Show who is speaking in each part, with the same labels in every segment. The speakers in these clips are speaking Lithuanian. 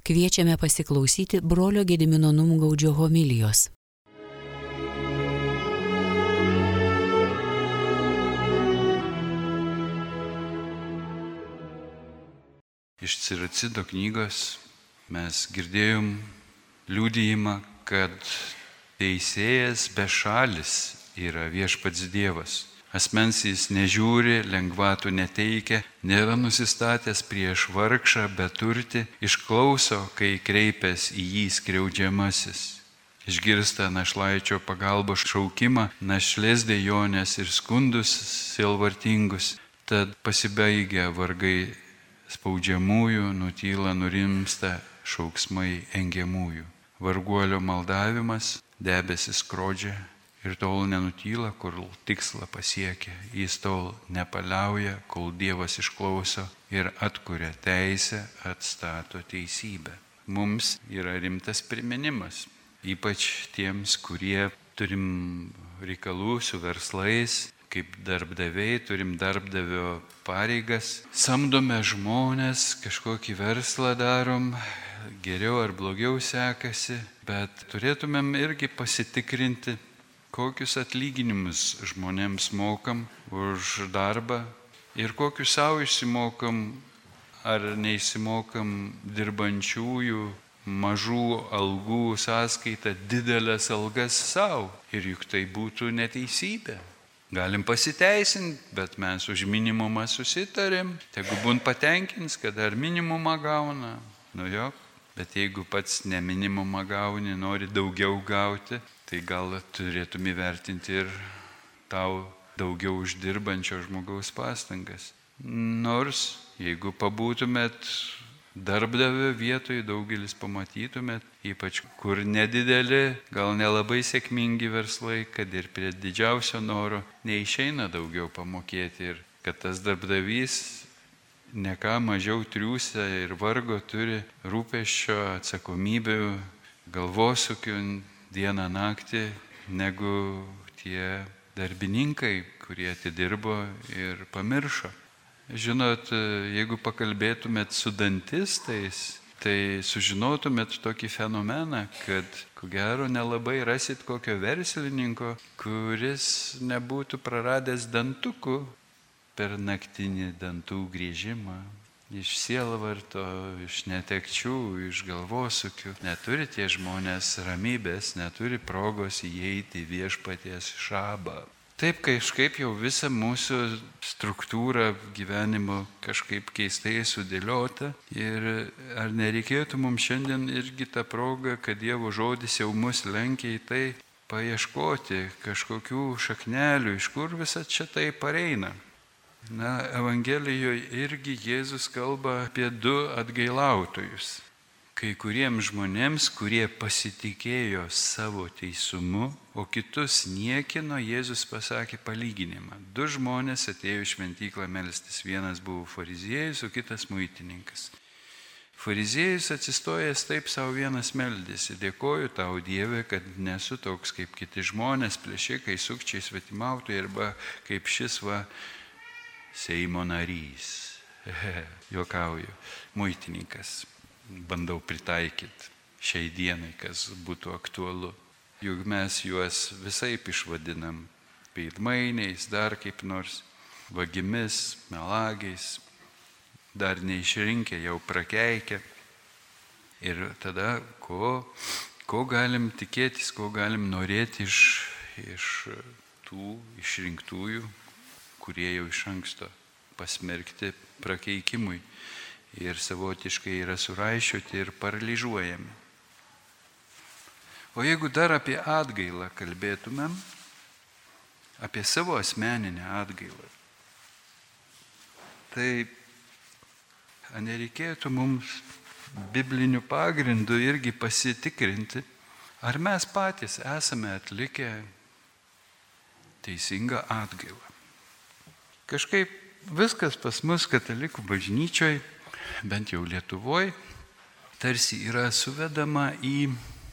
Speaker 1: Kviečiame pasiklausyti brolio Gedimino Numgaudžio homilijos.
Speaker 2: Iš Siracido knygos mes girdėjom liudijimą, kad teisėjas bešalis yra viešpats Dievas. Asmens jis nežiūri, lengvatų neteikia, nėra nusistatęs prieš vargšą, beturtį, išklauso, kai kreipias į jį skriaudžiamasis. Išgirsta našlaičio pagalbos šaukimą, našlės dejonės ir skundus sielvartingus, tad pasibaigia vargai spaudžiamųjų, nutyla, nurimsta šauksmai engiamųjų. Varguolio maldavimas debesis skrodžia ir tol nenutyla, kol tikslą pasiekia. Jis tol nepaliauja, kol Dievas išklauso ir atkuria teisę, atstato teisybę. Mums yra rimtas priminimas, ypač tiems, kurie turim reikalų su verslais, kaip darbdaviai, turim darbdavio pareigas, samdome žmonės, kažkokį verslą darom, geriau ar blogiau sekasi, bet turėtumėm irgi pasitikrinti, kokius atlyginimus žmonėms mokam už darbą ir kokius savo išsimokam ar neišsimokam dirbančiųjų mažų algų sąskaitą didelės algas savo. Ir juk tai būtų neteisybė. Galim pasiteisinti, bet mes už minimumą susitarėm, tegu būn patenkins, kad ar minimumą gauna. Nu jo, bet jeigu pats ne minimumą gauni, nori daugiau gauti, tai gal turėtum įvertinti ir tau daugiau uždirbančio žmogaus pastangas. Nors, jeigu pabūtumėt darbdavio vietoje, daugelis pamatytumėt, ypač kur nedideli, gal nelabai sėkmingi verslai, kad ir prie didžiausio noro neišeina daugiau pamokėti ir kad tas darbdavys ne ką mažiau triūsia ir vargo turi rūpesčio, atsakomybių, galvosūkių dieną naktį, negu tie darbininkai, kurie atidirbo ir pamiršo. Žinot, jeigu pakalbėtumėt su dantistais, tai sužinotumėt tokį fenomeną, kad ko gero nelabai rasit kokio verslininko, kuris nebūtų praradęs dantukų per naktinį dantų grįžimą. Iš sielvarto, iš netekčių, iš galvosūkių. Neturi tie žmonės ramybės, neturi progos įeiti į viešpaties šabą. Taip kažkaip jau visa mūsų struktūra gyvenimo kažkaip keistai sudėliota. Ir ar nereikėtų mums šiandien irgi tą progą, kad Dievo žodis jau mus lenkia į tai, paieškoti kažkokių šaknelių, iš kur visa čia tai pareina. Na, Evangelijoje irgi Jėzus kalba apie du atgailautojus. Kai kuriems žmonėms, kurie pasitikėjo savo teisumu, o kitus niekino, Jėzus pasakė palyginimą. Du žmonės atėjo į šventyklą melstis. Vienas buvo fariziejus, o kitas muitininkas. Fariziejus atsistojęs taip savo vienas meldėsi. Dėkoju tau, Dieve, kad nesu toks kaip kiti žmonės, plėšikai, sukčiai, svetimautojai arba kaip šis Seimo narys. Juokauju. Muitininkas. Bandau pritaikyti šiai dienai, kas būtų aktualu. Juk mes juos visaip išvadinam. Veidmainiais, dar kaip nors. Vagimis, melagiais. Dar neišrinkę, jau prakeikę. Ir tada ko galim tikėtis, ko galim norėti iš tų išrinktųjų, kurie jau iš anksto pasmerkti prakeikimui ir savotiškai yra suraišioti ir paralyžiuojami. O jeigu dar apie atgailą kalbėtumėm, apie savo asmeninę atgailą, tai nereikėtų mums biblinių pagrindų irgi pasitikrinti, ar mes patys esame atlikę teisingą atgailą. Kažkaip viskas pas mus katalikų bažnyčioj, bent jau Lietuvoje, tarsi yra suvedama į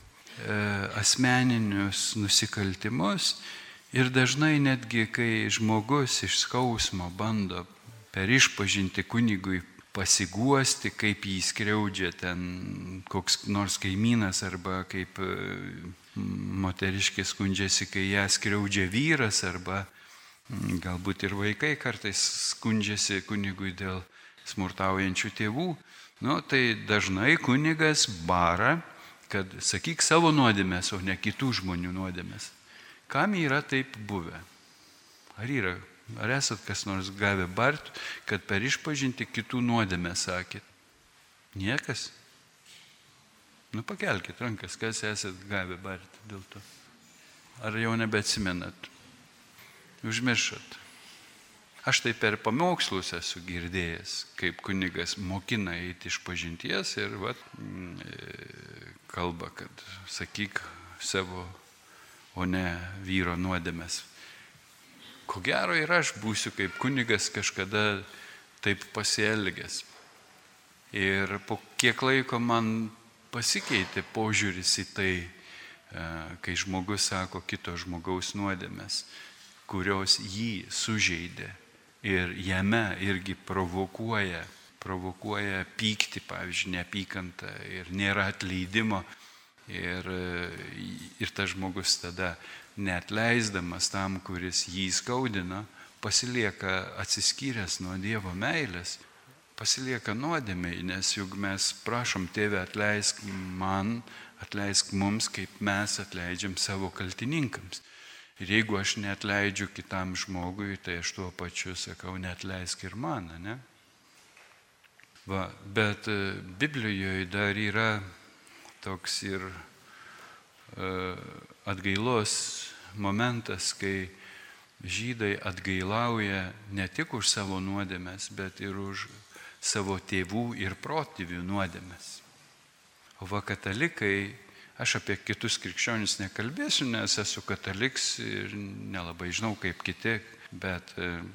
Speaker 2: asmeninius nusikaltimus ir dažnai netgi, kai žmogus iš skausmo bando per išpažintį kunigui pasiguosti, kaip jį skriaudžia ten koks nors kaimynas arba kaip moteriškė skundžiasi, kai ją skriaudžia vyras arba galbūt ir vaikai kartais skundžiasi kunigui dėl smurtaujančių tėvų. Tai dažnai kunigas bara, kad sakyk savo nuodėmės, o ne kitų žmonių nuodėmės. Kam yra taip buvę? Ar esat kas nors gavę bart, kad per išpažinti kitų nuodėmę sakėt? Niekas? Pakelkit rankas, kas esat gavę bart dėl to. Ar jau nebeatsimenat? Užmiršot. Aš tai per pamokslus esu girdėjęs, kaip kunigas mokina eiti išpažinties ir kalba, kad sakyk savo, o ne vyro nuodėmės. Ko gero ir aš būsiu kaip kunigas kažkada taip pasielgęs. Ir po kiek laiko man pasikeitė požiūris į tai, kai žmogus sako kito žmogaus nuodėmės, kurios jį sužeidė ir jame irgi provokuoja pyktį, pavyzdžiui, neapykantą ir nėra atleidimo. Ir tas žmogus tada neatleisdamas tam, kuris jį skaudino, pasilieka atsiskyręs nuo Dievo meilės, pasilieka nuodėmei, nes juk mes prašom, Tėve, atleisk man, atleisk mums, kaip mes atleidžiam savo kaltininkams. Ir jeigu aš neatleidžiu kitam žmogui, tai aš tuo pačiu sakau, neatleisk ir man, ne? Bet Biblijoje dar yra toks ir atgailos momentas, kai žydai atgailauja ne tik už savo nuodėmes, bet ir už savo tėvų ir protėvių nuodėmes. O katalikai, aš apie kitus krikščionis nekalbėsiu, nes esu kataliks ir nelabai žinau kaip kiti, bet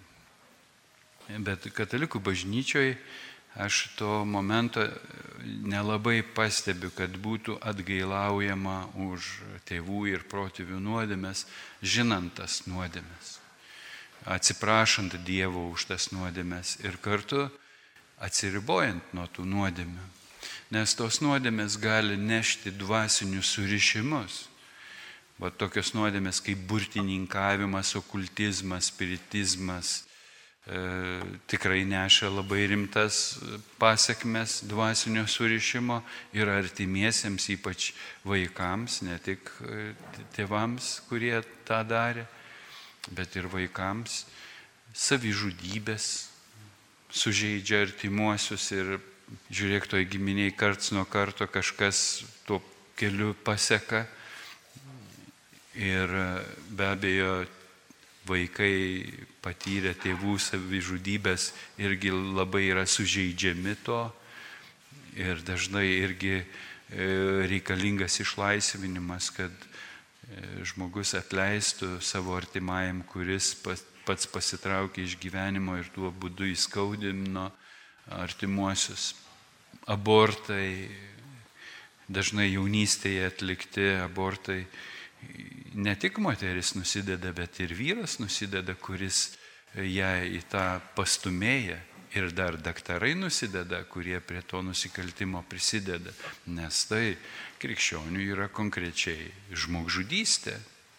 Speaker 2: katalikų bažnyčioje aš to momento nelabai pastebiu, kad būtų atgailaujama už tėvų ir protėvių nuodėmes, žinant tas nuodėmes, atsiprašant Dievo už tas nuodėmes ir kartu atsiribojant nuo tų nuodėmių. Nes tos nuodėmės gali nešti dvasinius surišimus. Tokios nuodėmės kaip burtininkavimas, okultizmas, spiritizmas, tikrai neša labai rimtas pasekmes dvasinio surišimo ir artimiesiems, ypač vaikams, ne tik tėvams, kurie tą darė, bet ir vaikams. Savižudybės sužeidžia artimuosius ir žiūrėk, toj giminiai karts nuo karto kažkas tuo keliu paseka. Ir be abejo, vaikai patyrę tėvų savižudybės irgi labai yra sužeidžiami to ir dažnai irgi reikalingas išlaisvinimas, kad žmogus atleistų savo artimajam, kuris pats pasitraukė iš gyvenimo ir tuo būdu įskaudino artimuosius. Abortai, dažnai jaunystėje atlikti abortai, ne tik moteris nusideda, bet ir vyras nusideda, kuris ją į tą pastumėja. Ir dar daktarai nusideda, kurie prie to nusikaltimo prisideda. Nes tai krikščionių yra konkrečiai žmogžudystė.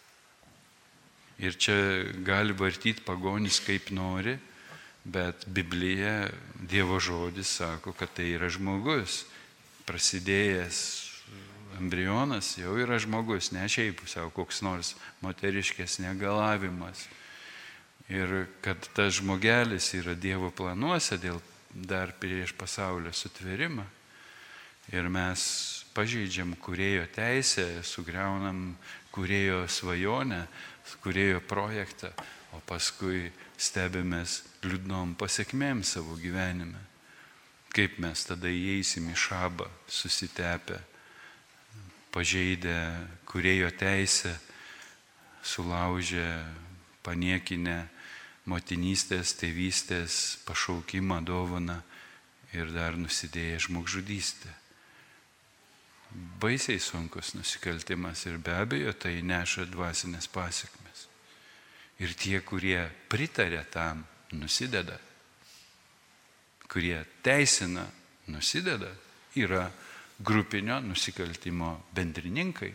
Speaker 2: Ir čia gali vartyti pagonis kaip nori, bet Biblija, Dievo žodis sako, kad tai yra žmogus. Prasidėjęs embrionas jau yra žmogus, ne šiaip savo koks nors moteriškės negalavimas. Ir kad tas žmogelis yra Dievo planuose dar prieš pasaulio sutvėrimą. Ir mes pažeidžiam kūrėjo teisę, sugriaunam kūrėjo svajonę, kūrėjo projektą, o paskui stebimės liūdnom pasekmėm savo gyvenime. Kaip mes tada įeisim į šabą susitepę, pažeidę kūrėjo teisę, sulaužę, paniekinę motinystės, tėvystės, pašaukimą, dovaną ir dar nusidėję žmogžudystę. Baisiai sunkus nusikaltimas ir be abejo tai neša dvasinės pasekmes. Ir tie, kurie pritarė tam, nusideda. kurie teisina, nusideda, yra grupinio nusikaltimo bendrininkai.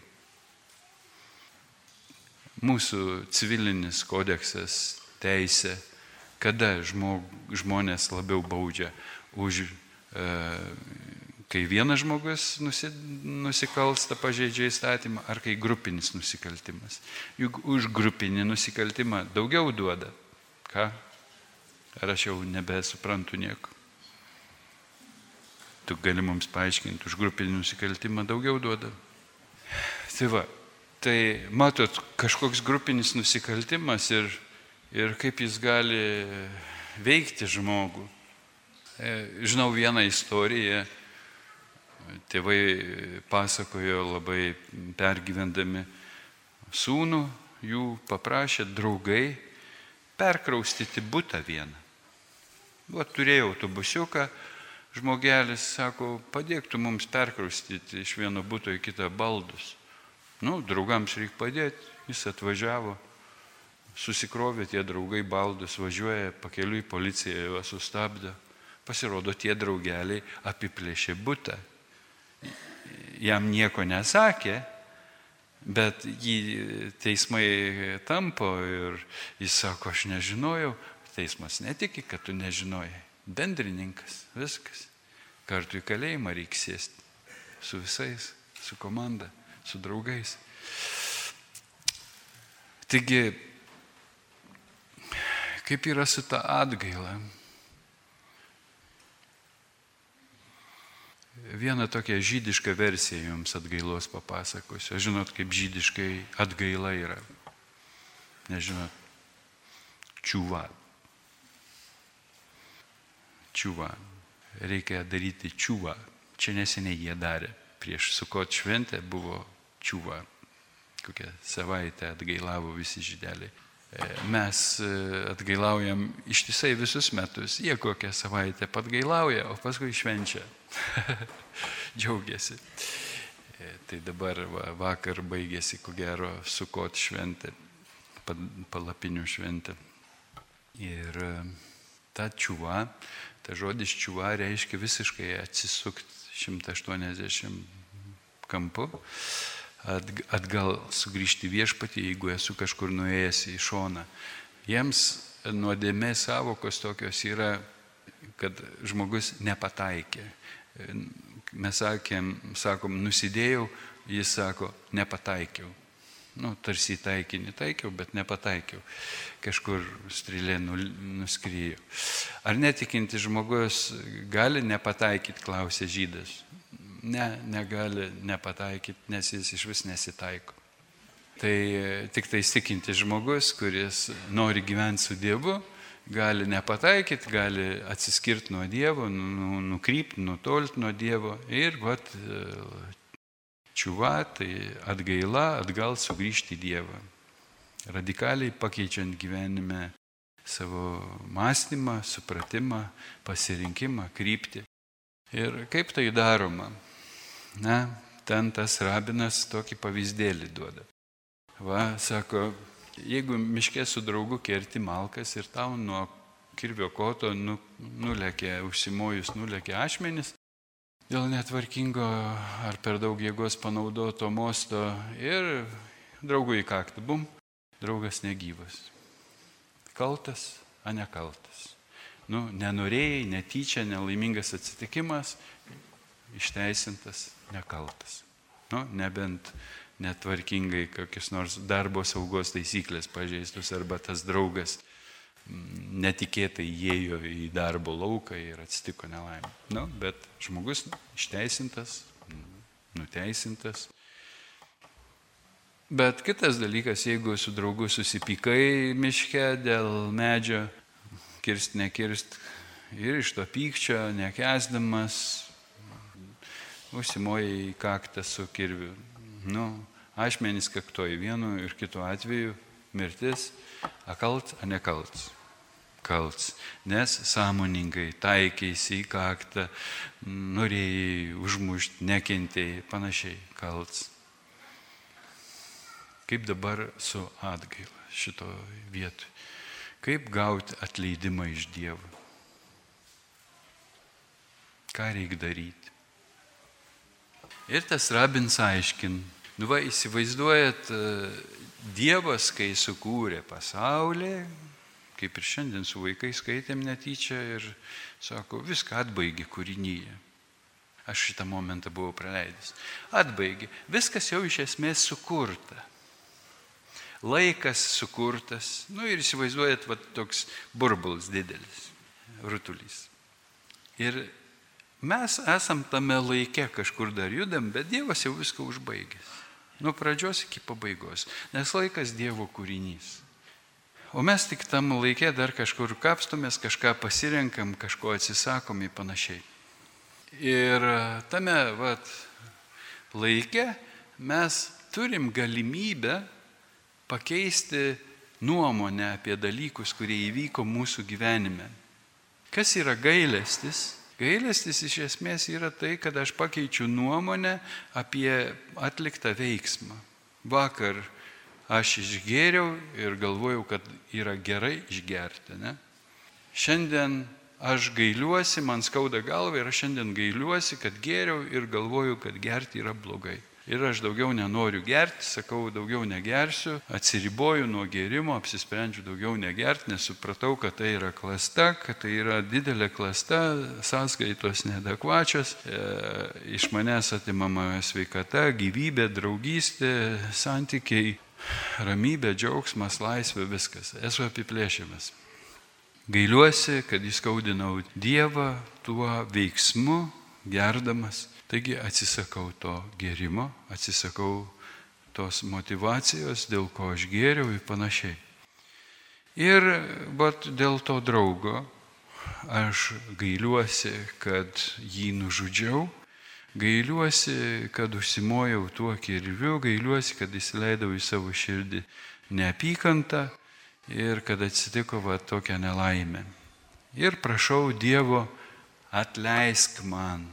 Speaker 2: Mūsų civilinis kodeksas teisė, kada žmonės labiau baudžia kai vienas žmogus nusikalsta, pažeidžia įstatymą, ar kai grupinis nusikaltimas. Juk už grupinį nusikaltimą daugiau duoda. Ką? Ar aš jau nebesuprantu nieko? Tu gali mums paaiškinti, už grupinį nusikaltimą daugiau duoda. Tai va, tai matot, kažkoks grupinis nusikaltimas ir kaip jis gali veikti žmogų. Žinau vieną istoriją, tėvai pasakojo labai pergyvendami sūnų, jų paprašė draugai perkraustyti butą vieną. Turėjau autobusiuką, žmogelis sako, padėk tu mums perkraustyti iš vieno buto į kitą baldus. Draugams reikia padėti, jis atvažiavo, susikrovė tie draugai baldus, važiuoja, pakeliui policija juos sustabdė. Pasirodo, tie draugeliai apiplėšė butą. Jam nieko nesakė, bet jį teismai tampo ir jis sako, aš nežinojau. Teismas netiki, kad tu nežinojai. Bendrininkas, viskas. Kartu į kalėjimą reikia sėsti. Su visais, su komanda, su draugais. Taigi, kaip yra su ta atgaila? Vieną tokią žydišką versiją jums atgailos papasakosiu. Žinot, kaip žydiškai atgaila yra. Nežinot, čiuva. Čiuva. Reikia daryti čiuvą. Čia neseniai jie darė. Prieš Sukot šventę buvo čiuva. Kokią savaitę atgailavo visi žydeliai. Mes atgailaujam ištisai visus metus. Jie kokią savaitę atgailauja, o paskui švenčia. Džiaugiasi. Tai dabar vakar baigėsi, ko gero, Sukot šventė, palapinių šventė. Ir ta čiuva, ta žodis čiuva reiškia visiškai atsisukti 180 kampu, atgal sugrįžti viešpatį, jeigu esu kažkur nuėjęs į šoną. Jiems nuodėmės savokos tokios yra, kad žmogus nepataikė. Mes sakom, nusidėjau, jis sako, nepataikiau. Tarsi į taikinį taikiau, bet nepataikiau. Kažkur strėlė nuskriejo. Ar netikinti žmogus gali nepataikyti, klausė žydas. Ne, negali nepataikyti, nes jis iš vis nesitaiko. Tai tik tai tikintis žmogus, kuris nori gyventi su Dievu, gali nepataikyti, gali atsiskirti nuo Dievo, nukrypti, nutolti nuo Dievo. Ir čiuva, tai atgaila, atgal sugrįžti į Dievą. Radikaliai pakeičiant gyvenime savo mąstymą, supratimą, pasirinkimą, kryptį. Ir kaip tai daroma? Ten tas rabinas tokį pavyzdėlį duoda. Sako, jeigu miške su draugu kerti malkas ir tau nuo kirvio koto nulekė, užsimojus nulekė ašmenis, dėl netvarkingo ar per daug jėgos panaudoto mosto ir draugui į kaktą, bum, draugas negyvas. Kaltas, a nekaltas. Nenorėjai, netyčia, nelaimingas atsitikimas, išteisintas, nekaltas. Nebent netvarkingai kokios nors darbo saugos taisyklės pažeistus arba tas draugas netikėtai įėjo į darbo lauką ir atsitiko nelaimė. Bet žmogus išteisintas, nuteisintas. Bet kitas dalykas, jeigu su draugu susipykai miške dėl medžio, kirst, nekirst ir iš to pykčio, nekęsdamas, užsimoja į kaktą su kirviu. Ašmenys kaktoja vienu ir kitu atveju mirtis, kalts, a nekalts. Kalts, nes sąmoningai taikėsi į kaktą, norėjai užmušti, nekentėjai, panašiai, kalts. Kaip dabar su atgaila šito vietoj? Kaip gauti atleidimą iš Dievo? ką reikia daryti. Ir tas rabins aiškin, įsivaizduojat, Dievas, kai sukūrė pasaulį, kaip ir šiandien su vaikais skaitėm netyčia ir sako, viską atbaigė kūrinyje. Aš šitą momentą buvau praleidęs. Atbaigė. Viskas jau iš esmės sukurta. Laikas sukurtas. Ir įsivaizduojat, toks burbulas didelis, rutulys. Ir mes esam tame laike, kažkur dar judam, bet Dievas jau viską užbaigęs. Nuo pradžios iki pabaigos. Nes laikas Dievo kūrinys. O mes tik tam laikė dar kažkur kapstomės, kažką pasirenkam, kažko atsisakom ir panašiai. Ir tame laikė mes turim galimybę pakeisti nuomonę apie dalykus, kurie įvyko mūsų gyvenime. Kas yra gailestis? Gailestis iš esmės yra tai, kad aš pakeičiu nuomonę apie atliktą veiksmą. Vakar aš išgėriau ir galvojau, kad yra gerai išgerti. Ne? Šiandien aš gailiuosi, man skauda galva ir aš šiandien gailiuosi, kad gėriau ir galvoju, kad gerti yra blogai. Ir aš daugiau nenoriu gerti, sakau, daugiau negersiu, atsiriboju nuo gėrimo, apsisprendžiu daugiau negerti, nes supratau, kad tai yra klasta, kad tai yra didelė klasta, sąskaitos neadekvačios, iš manęs atimama sveikata, gyvybė, draugystė, santykiai, ramybė, džiaugsmas, laisvė, viskas. Esu apiplėšiamas. Gailiuosi, kad įskaudinau Dievą tuo veiksmu, gerdamas. Taigi atsisakau to gėrimo, atsisakau tos motyvacijos, dėl ko aš gėriau ir panašiai. Ir dėl to draugo aš gailiuosi, kad jį nužudžiau, gailiuosi, kad užsimojau tuo kirviu, gailiuosi, kad įsileidau į savo širdį neapykantą ir kad atsitiko tokia nelaimė. Ir prašau Dievo, atleisk man,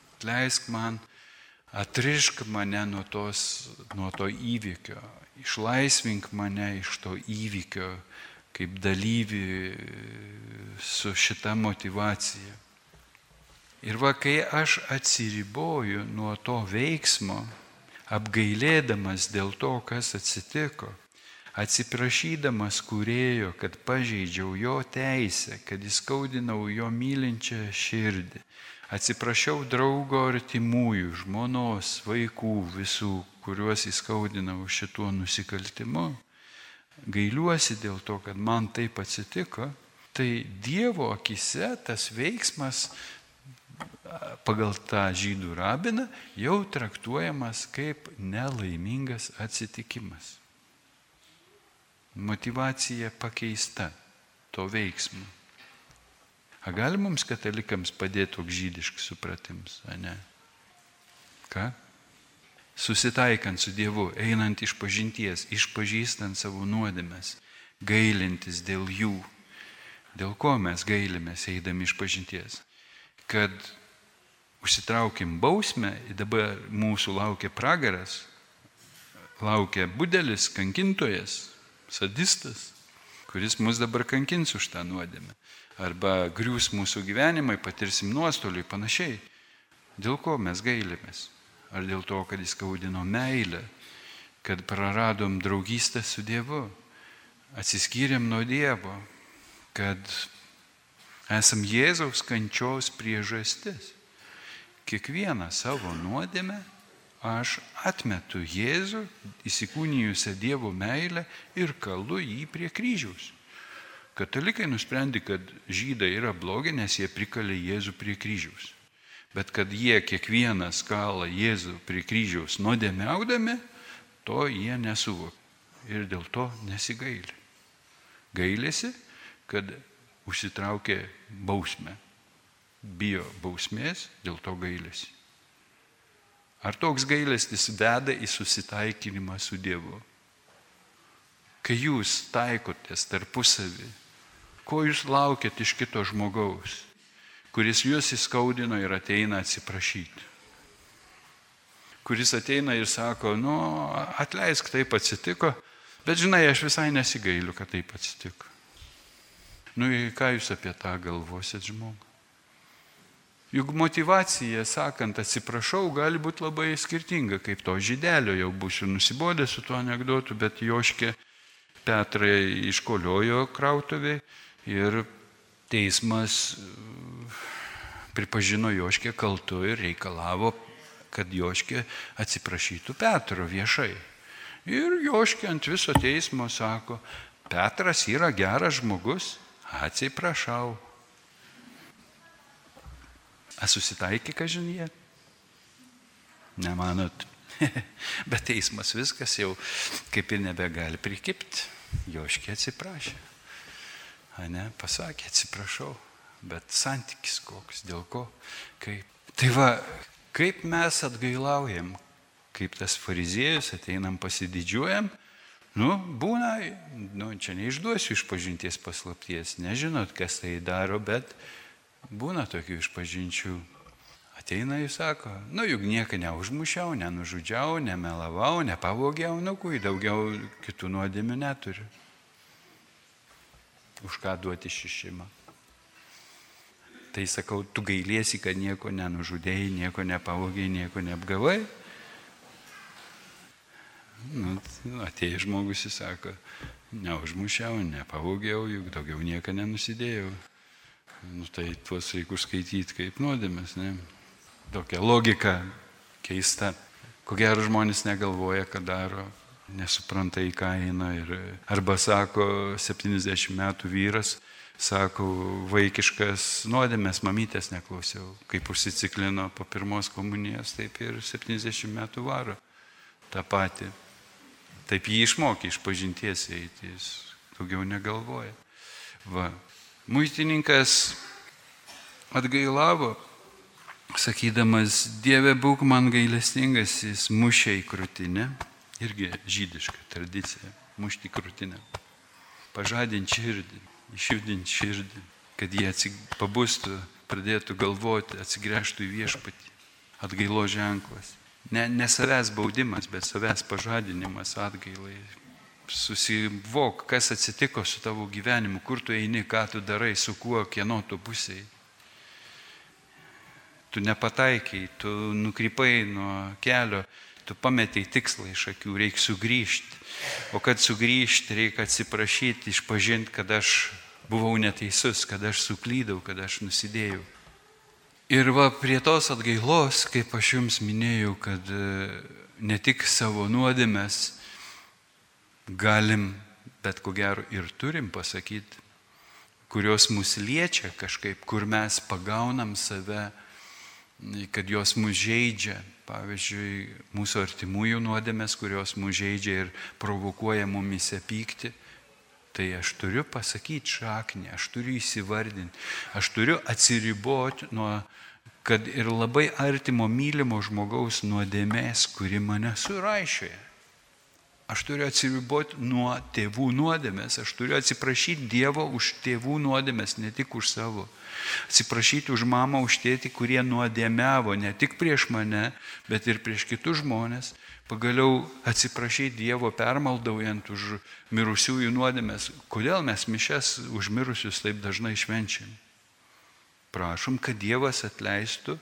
Speaker 2: atrišk mane nuo to įvykio, išlaisvink mane iš to įvykio kaip dalyvį su šita motyvacija. Ir kai aš atsiriboju nuo to veiksmo, apgailėdamas dėl to, kas atsitiko, atsiprašydamas kūrėjo, kad pažeidžiau jo teisę, kad įskaudinau jo mylinčią širdį, atsiprašiau draugo artimųjų, žmonos, vaikų, visų, kuriuos įskaudinau šituo nusikaltimu, gailiuosi dėl to, kad man taip atsitiko, tai Dievo akise tas veiksmas pagal tą žydų rabiną jau traktuojamas kaip nelaimingas atsitikimas. Motyvacija pakeista to veiksmo. Gali mums katalikams padėti toks žydiškas supratims, ne? Ką? Susitaikant su Dievu, einant iš pažinties, išpažįstant savo nuodėmes, gailintis dėl jų. Dėl ko mes gailimės eidami iš pažinties? Kad užsitraukim bausmę, dabar mūsų laukia pragaras, laukia budelis, kankintojas, sadistas, kuris mus dabar kankins už tą nuodėmę. Arba griūs mūsų gyvenimai, patirsim nuostolį ir panašiai. Dėl ko mes gailimės? Ar dėl to, kad įskaudino meilę, kad praradom draugystę su Dievu, atsiskyrėm nuo Dievo, kad esam Jėzaus kančios priežastis. Kiekvieną savo nuodėmę aš atmetu Jėzų, įsikūnijusią Dievo meilę ir kalu jį prie kryžiaus. Katalikai nusprendė, kad žydai yra blogi, nes jie prikalė Jėzų prie kryžiaus. Bet kad jie kiekvienas kala Jėzų prie kryžiaus nuodėmiaudami, to jie nesuvokia. Ir dėl to nesigaili. Gailėsi, kad užsitraukė bausmę. Bijo bausmės, dėl to gailėsi. Ar toks gailestis veda į susitaikinimą su Dievu? Kai jūs taikotės tarpusavį, ko jūs laukiat iš kito žmogaus, kuris jūs įskaudino ir ateina atsiprašyti? Kuris ateina ir sako, atleisk, taip atsitiko, bet žinai, aš visai nesigailiu, kad taip atsitiko. Ką jūs apie tą galvosit žmogų? Juk motyvacija, sakant, atsiprašau, gali būti labai skirtinga, kaip to žydelio, jau būsiu nusibodęs su tuo anekdotu, bet Joškė Petrą iškoliojo krautuvėje ir teismas pripažino Joškę kaltu ir reikalavo, kad Joškė atsiprašytų Petro viešai. Ir Joškė ant viso teismo sako, Petras yra geras žmogus, atsiprašau. A susitaikė, kažin jie? Nemanot? Bet teismas viskas jau kaip ir nebegali prikipti. Joškė atsiprašė. Ane, pasakė, atsiprašau. Bet santykis koks, dėl ko, kaip. Tai va, kaip mes atgailaujam, kaip tas fariziejus, ateinam pasididžiuojam, būna, čia neišduosiu išpažinties paslapties, nežinot, kas tai daro, bet būna tokių išpažinčių. Ateina ir sako, juk nieko neužmušiau, nenužudžiau, nemelavau, nepavogiau, kui daugiau kitų nuodėmių neturiu. Už ką duoti šišimą? Tai sakau, tu gailiesi, kad nieko nenužudėjai, nieko nepavogiai, nieko neapgavai? Atėjai žmogus ir sako, neužmušiau, nepavogiau, juk daugiau nieko nenusidėjau. Tai tuos reikia skaityti kaip nuodėmes, ne? Tokia logika keista. Ko gero žmonės negalvoja, ką daro, nesupranta į ką eina. Arba sako, 70 metų vyras, sako, vaikiškas nuodėmes, mamytės neklausiau. Kaip užsiciklino po pirmos komunijos, taip ir 70 metų varo tą patį. Taip jį išmokė išpažinties eiti, jis daugiau negalvoja. Va. Muitininkas atgailavo, sakydamas, Dieve, būk man gailestingas, jis mušė į krūtinę, irgi žydiška tradicija, mušti į krūtinę, pažadinti širdį, išjudinti širdį, kad jie pabustų, pradėtų galvoti, atsigręžtų į viešpatį, atgailo ženklas. Ne savęs baudimas, bet savęs pažadinimas atgailai. Susivok, kas atsitiko su tavo gyvenimu, kur tu eini, ką tu darai, su kuo, kieno tu pusėje. Tu nepataikiai, tu nukrypai nuo kelio, tu pametei tikslą iš akių, reikia sugrįžti. O kad sugrįžti, reikia atsiprašyti, išpažinti, kad aš buvau neteisus, kad aš suklydau, kad aš nusidėjau. Ir va prie tos atgailos, kaip aš jums minėjau, kad ne tik savo nuodėmes galim, bet ko gero ir turim pasakyti, kurios mus liečia kažkaip, kur mes pagaunam save, kad jos mus žeidžia. Pavyzdžiui, mūsų artimųjų nuodėmės, kurios mus žeidžia ir provokuoja mumise pyktį. Tai aš turiu pasakyti šaknį, aš turiu įsivardinti, aš turiu atsiriboti nuo, kad ir labai artimo mylimo žmogaus nuodėmės, kuri mane suraišioja. Aš turiu atsiriboti nuo tėvų nuodėmės, aš turiu atsiprašyti Dievo už tėvų nuodėmės, ne tik už savo. Atsiprašyti už mamą, už tėtį, kurie nuodėmiavo ne tik prieš mane, bet ir prieš kitus žmonės. Pagaliau atsiprašyti Dievo permaldaujant už mirusiųjų nuodėmės. Kodėl mes mišias už mirusius taip dažnai švenčiam? Prašom, kad Dievas atleistų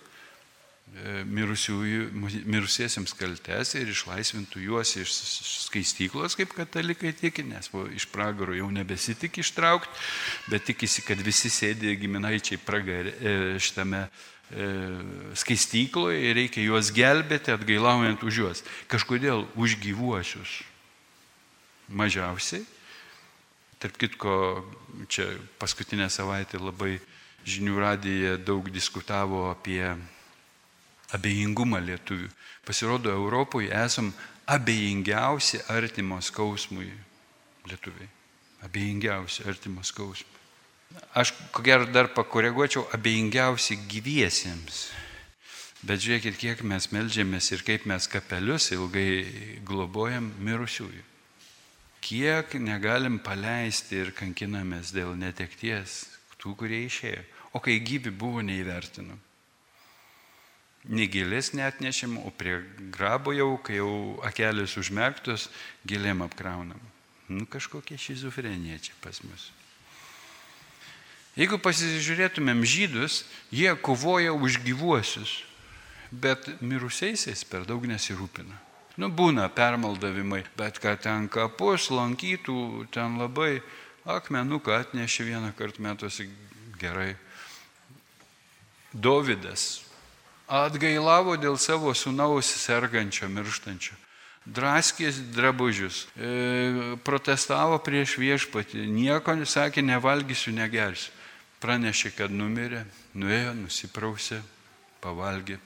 Speaker 2: mirusiesiems kaltes ir išlaisvintų juos iš skaistyklos, kaip katalikai tiki, nes iš pragaro jau nebesitik ištraukti, bet tikisi, kad visi sėdė giminaičiai šitame skaistykloje ir reikia juos gelbėti, atgailaujant už juos. Kažkodėl už gyvuosius mažiausiai. Tarp kitko, čia paskutinę savaitę labai žinių radijoje daug diskutavo apie abejingumą lietuvių. Pasirodo, Europoje esam abejingiausi artimo skausmui lietuviai. Abejingiausi artimo skausmui. Aš ko gero dar pakoreguočiau abejingiausi gyviesiems. Bet žiūrėkit, kiek mes meldžiamės ir kaip mes kapelius ilgai globojam mirusiųjų. Kiek negalim paleisti ir kankinamės dėl netekties tų, kurie išėjo. O kai gyvi buvo, neįvertinam. Nei gėlės neatnešėm, o prie grabo jau, kai jau akelės užmerktos, gėlėm apkraunam. Kažkokia šizofrenija čia pas mus. Jeigu pasižiūrėtumėm žydus, jie kovoja už gyvuosius, bet mirusiaisiais per daug nesirūpina. Būna permaldavimai, bet kad ten kapus lankytų, ten labai akmenuką atnešė vieną kartą metuose gerai. Dovydas atgailavo dėl savo sūnaus sergančio, mirštančio. Draskės drabužius, protestavo prieš viešpatį, nieko sakė, nevalgysiu, negersiu. Pranešė, kad numirė, nuėjo, nusiprausė, pavalgė.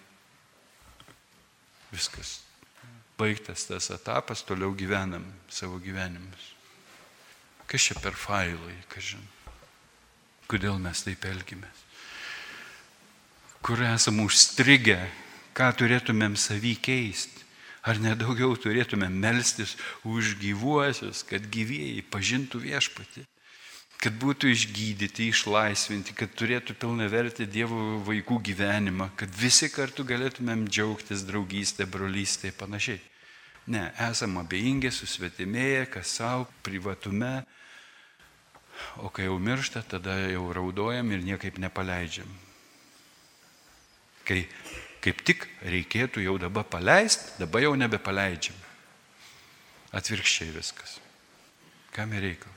Speaker 2: Viskas. Baigtas tas etapas, toliau gyvenam savo gyvenimus. Kas čia per failai, kažin? Kodėl mes taip elgimės? Kur esam užstrigę, ką turėtumėm savy keisti? Ar nedaugiau turėtumėm melstis už gyvuosius, kad gyvieji pažintų viešpatį? Kad būtų išgydyti, išlaisvinti, kad turėtų pilnavertį Dievo vaikų gyvenimą, kad visi kartu galėtumėm džiaugtis draugystė, brolystė ir panašiai. Ne, esam abejingi, susvetimėję, kas savo, privatume, o kai jau miršta, tada jau raudojam ir niekaip nepaleidžiam. Kai kaip tik reikėtų jau dabar paleisti, dabar jau nebepaleidžiam. Atvirkščiai viskas. Kam ir reikalas?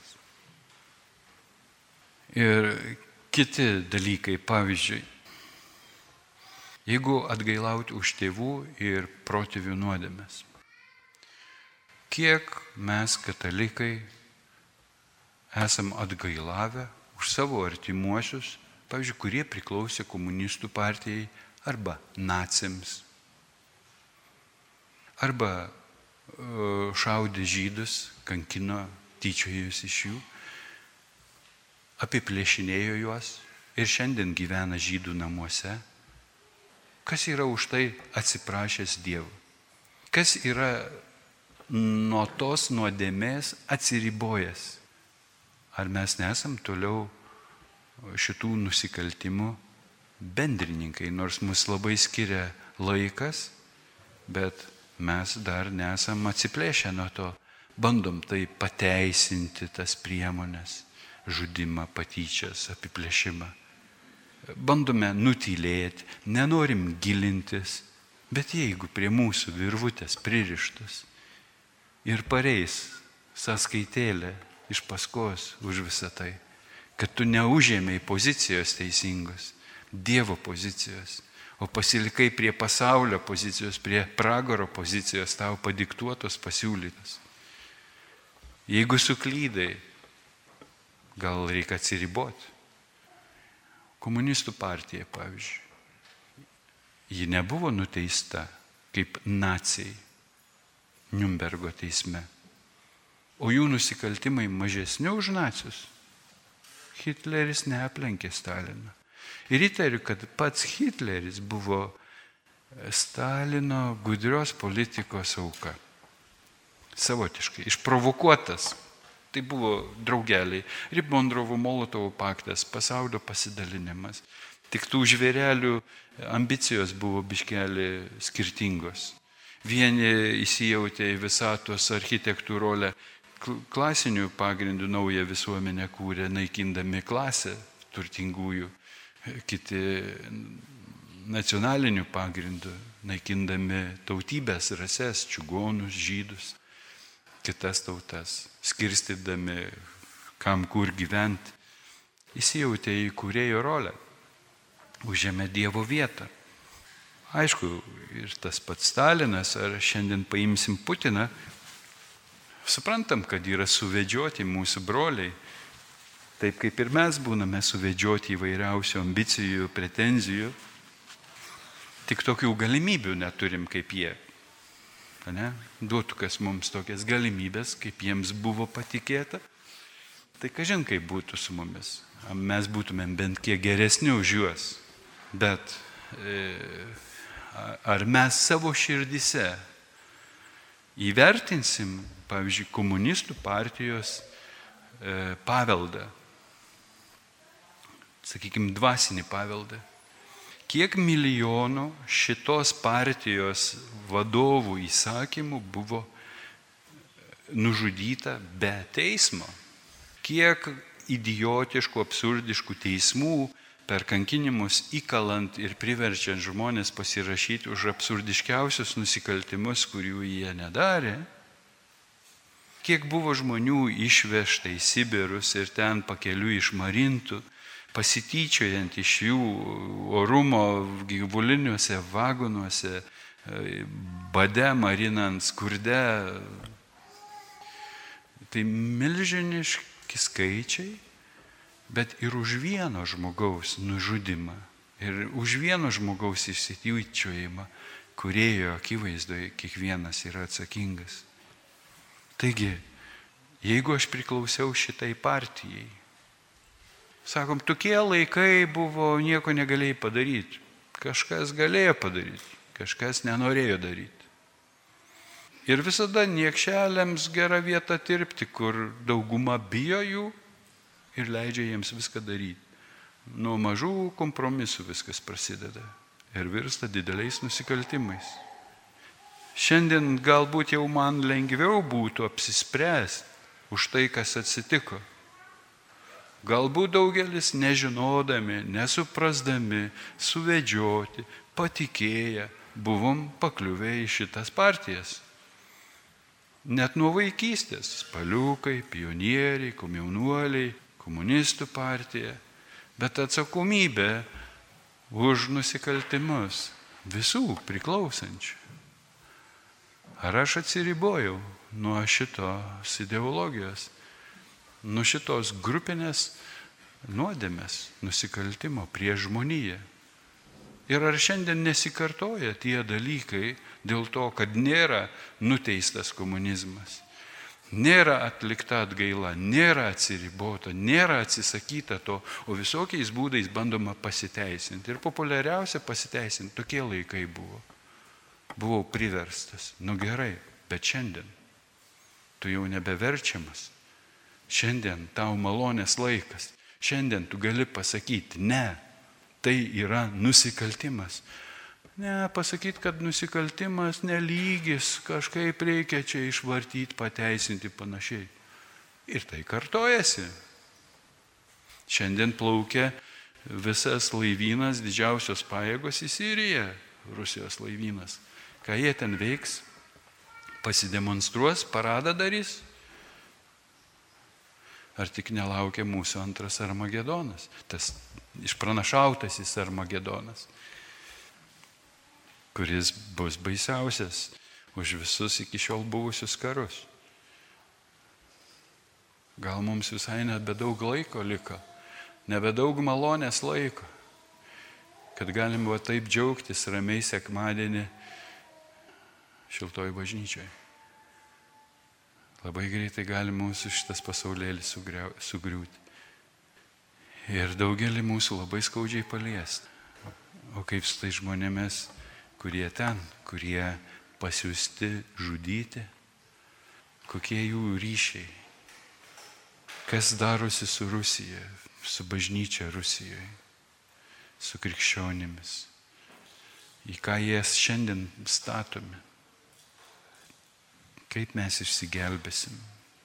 Speaker 2: Ir kiti dalykai, pavyzdžiui, jeigu atgailauti už tėvų ir protėvių nuodėmes. Kiek mes, katalikai, esam atgailavę už savo artimuosius, pavyzdžiui, kurie priklausė komunistų partijai arba naciams, arba šaudė žydus, kankino, tyčiojus iš jų, apiplėšinėjo juos ir šiandien gyvena žydų namuose. Kas yra už tai atsiprašęs Dievo? Kas yra nuo tos nuodėmės atsiribojęs? Ar mes nesam toliau šitų nusikaltimų bendrininkai, nors mus labai skiria laikas, bet mes dar nesam atsiplėšę nuo to. Bandom tai pateisinti tas priemonės, žudimą, patyčias, apiplėšimą. Bandome nutylėti, nenorim gilintis, bet jeigu prie mūsų virvutės pririštas ir pareis sąskaitėlė iš paskos už visą tai, kad tu neužėmei pozicijos teisingos, Dievo pozicijos, o pasilikai prie pasaulio pozicijos, prie pragaro pozicijos, tau padiktuotos, pasiūlytos. Jeigu suklydai, gal reikia atsiriboti. Komunistų partija, pavyzdžiui, ji nebuvo nuteista kaip naciai Niurnbergo teisme, o jų nusikaltimai mažesni už nacius. Hitleris neaplenkė Staliną. Ir įtariu, kad pats Hitleris buvo Stalino gudrios politikos auka. Savotiškai, išprovokuotas. Tai buvo draugeliai, Ribbentropo-Molotovo paktas, pasaulio pasidalinimas. Tik tų žvėrelių ambicijos buvo biškelį skirtingos. Vieni įsijautė į visatos architektų rolę, klasinių pagrindų naują visuomenę kūrė, naikindami klasę turtingųjų. Kiti nacionalinių pagrindų, naikindami tautybės, rases, čigonus, žydus, kitas tautas, skirstydami, kam kur gyventi, įsijautė į kūrėjo rolę, užėmė Dievo vietą. Aišku, ir tas pats Stalinas, ar šiandien paimsim Putiną, suprantam, kad yra suvedžioti mūsų broliai, taip kaip ir mes būname suvedžioti įvairiausių ambicijų, pretenzijų, tik tokių galimybių neturim kaip jie. Ne? Duotų kas mums tokias galimybės, kaip jiems buvo patikėta, tai kažin kaip būtų su mumis. Mes būtumėm bent kiek geresni už juos, bet ar mes savo širdise įvertinsim, pavyzdžiui, komunistų partijos paveldą, sakykime, dvasinį paveldą. Kiek milijonų šitos partijos vadovų įsakymų buvo nužudyta be teismo? Kiek idiotiškų, absurdiškų teismų, per kankinimus įkalant ir priverčiant žmonės pasirašyti už absurdiškiausius nusikaltimus, kurių jie nedarė. Kiek buvo žmonių išvežta į Sibirus ir ten pakeliui išmarintų, pasityčiojant iš jų orumo gyvuliniuose vagonuose, bade marinant, skurde. Tai milžiniški skaičiai, bet ir už vieno žmogaus nužudimą, ir už vieno žmogaus išsityčiojimą, Kūrėjo akivaizdoje kiekvienas yra atsakingas. Taigi, jeigu aš priklausiau šitai partijai, sakom, tokie laikai buvo, nieko negalėjai padaryti. Kažkas galėjo padaryti, kažkas nenorėjo daryti. Ir visada niekšeliams gera vieta tirpti, kur dauguma bijo jų ir leidžia jiems viską daryti. Nuo mažų kompromisų viskas prasideda ir virsta dideliais nusikaltimais. Šiandien galbūt jau man lengviau būtų apsispręsti už tai, kas atsitiko. Galbūt daugelis nežinodami, nesuprasdami, suvedžioti, patikėję, buvom pakliuvę į šitas partijas. Net nuo vaikystės - spaliukai, pionieriai, komjaunuoliai, komunistų partija, bet atsakomybė už nusikaltimus visų priklausančių. Ar aš atsiribojau nuo šitos ideologijos, nuo šitos grupinės nuodėmės, nusikaltimo prieš žmoniją? Ir ar šiandien nesikartoja tie dalykai dėl to, kad nėra nuteistas komunizmas, nėra atlikta atgaila, nėra atsiribota, nėra atsisakyta to, o visokiais būdais bandoma pasiteisinti. Ir populiariausia pasiteisinti, tokie laikai buvo. Buvau priverstas. Nu gerai, bet šiandien tu jau nebeverčiamas. Šiandien tau malonės laikas. Šiandien tu gali pasakyti, ne, tai yra nusikaltimas. Ne, pasakyti, kad nusikaltimas nelygis, kažkaip reikia čia išvartyti, pateisinti panašiai. Ir tai kartojasi. Šiandien plaukia visas laivynas, didžiausios pajėgos į Siriją, Rusijos laivynas. Ką jie ten veiks? Pasidemonstruos, paradą darys? Ar tik nelaukia mūsų antras Armagedonas, tas išpranašautasis Armagedonas, kuris bus baisiausias už visus iki šiol buvusius karus. Gal mums visai nebedaug laiko liko, nebedaug malonės laiko, kad galim va taip džiaugtis ramiai sekmadienį šiltoj bažnyčioj. Labai greitai gali mūsų šitas pasaulėlis sugriūti. Ir daugelį mūsų labai skaudžiai paliesti. O kaip su tai žmonėmis, kurie ten, kurie pasiųsti žudyti, kokie jų ryšiai, kas darosi su Rusija, su bažnyčia Rusijoje, su krikščionimis, į ką jie šiandien statomi, kaip mes išsigelbėsim.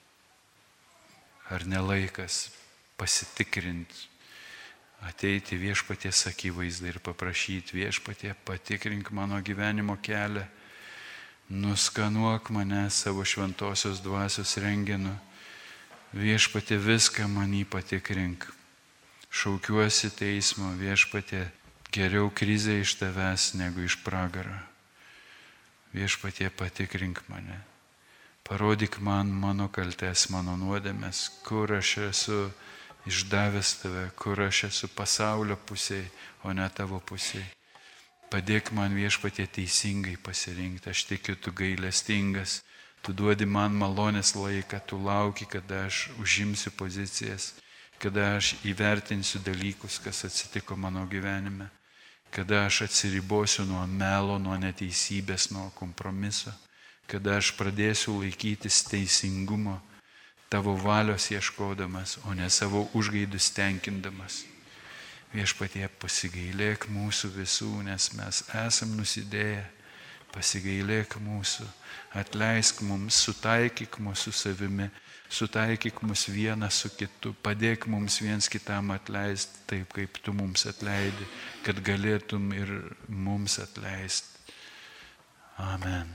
Speaker 2: Ar nelaikas pasitikrinti, ateiti Viešpaties akivaizdą ir paprašyti: Viešpatie, patikrink mano gyvenimo kelią, nuskanuok mane savo šventosios dvasios rengenu, Viešpatie, viską manį patikrink, šaukiuosi teismo, Viešpatie, geriau krizė iš tavęs negu iš pragaro, Viešpatie, patikrink mane, parodyk man mano kaltes, mano nuodėmes, kur aš esu išdavęs tave, kur aš esu pasaulio pusėje, o ne tavo pusėje. Padėk man, Viešpatie, teisingai pasirinkti, aš tikiu, tu gailestingas, tu duodi man malonės laiką, tu lauki, kada aš užimsiu pozicijas, kada aš įvertinsiu dalykus, kas atsitiko mano gyvenime, kada aš atsiribosiu nuo melo, nuo neteisybės, nuo kompromiso, kada aš pradėsiu laikytis teisingumo, tavo valios ieškodamas, o ne savo užgaidus tenkindamas. Viešpatie, pasigailėk mūsų visų, nes mes esam nusidėję, pasigailėk mūsų, atleisk mums, sutaikyk mus su savimi, sutaikyk mus vieną su kitu, padėk mums viens kitam atleisti taip, kaip tu mums atleidi, kad galėtum ir mums atleisti. Amen.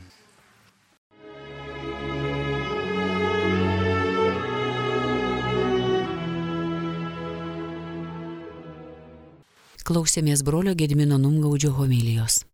Speaker 1: Klausėmės brolio Gedimino Numgaudžio homilijos.